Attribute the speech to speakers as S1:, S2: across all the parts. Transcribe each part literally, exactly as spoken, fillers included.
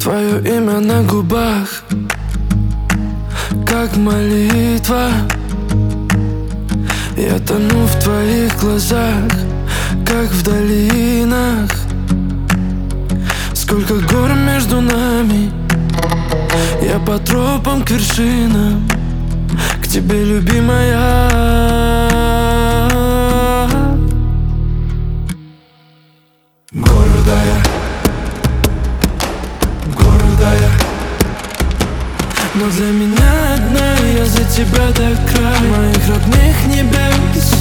S1: Твое имя на губах, как молитва. Я тону в твоих глазах, как в долинах. Сколько гор между нами, я по тропам к вершинам, к тебе, любимая. Гордая, гордая, но для меня одна, я за тебя до края моих родных небес.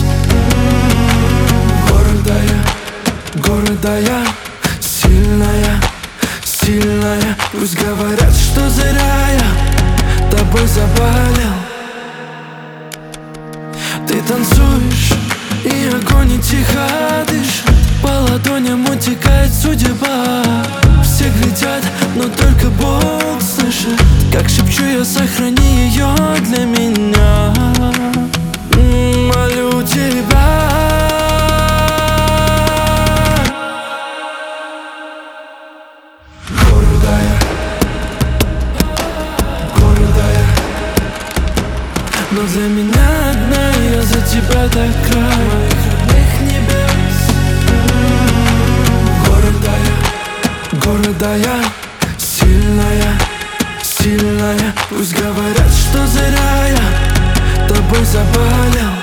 S1: Гордая, гордая, сильная, сильная. Пусть говорят, что зря я тобой заболел. Ты танцуешь, и огонь не тихо дышит, по ладоням утекает судьба. Все глядят, но только Бог слышит, как шепчу я: сохрани ее для меня. Молю тебя. Гордая, гордая, но для меня одна, я за тебя до края моих родных небес. Гордая, гордая, сильная, сильная. Пусть говорят, что зря я тобой заболел.